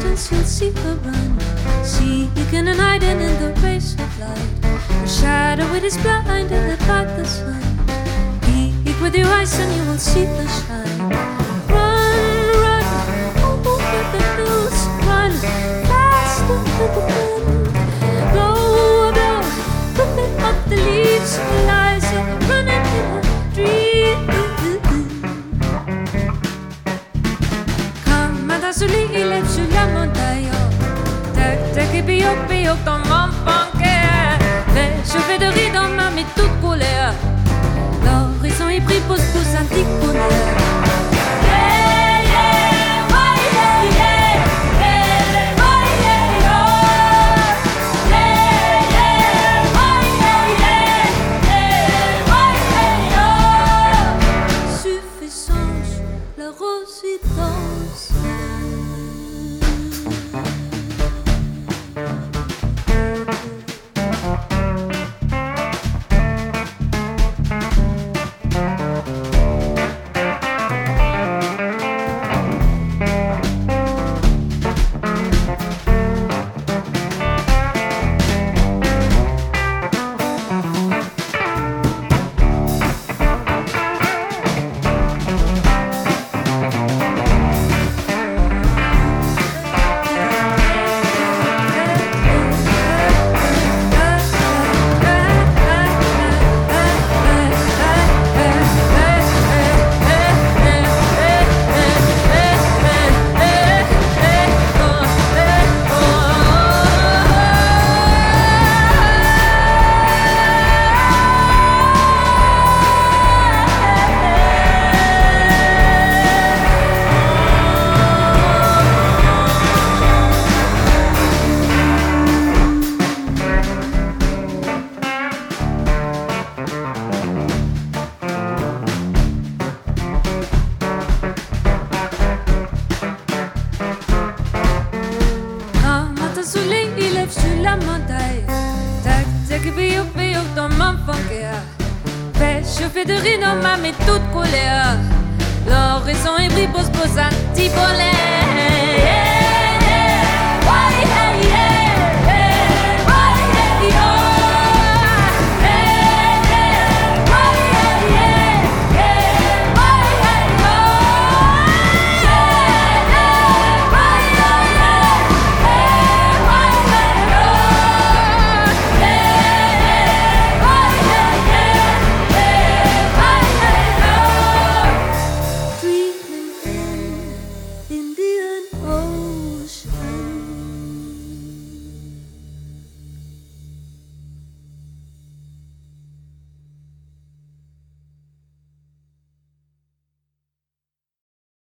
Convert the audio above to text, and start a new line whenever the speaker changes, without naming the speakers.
distance you'll see her run, seeking and hiding in the rays of light. Her shadow it is blinded by the sun. Peek with your eyes and you will see the shine. Run, run, over the hills, run faster than the wind. Blow, blow, whipping up the leaves. Eliza running in her dream. Il lève sur la montagne. Tac, tac, et puis hop, dans mon banquet. Je fais de rire dans ma mais toute couleur. L'horizon est pris, pose un petit bonheur. Suffisance, la rose est danse. Je fais de rire dans ma mais toute colère. L'horizon est pris, pose un petit bonnet.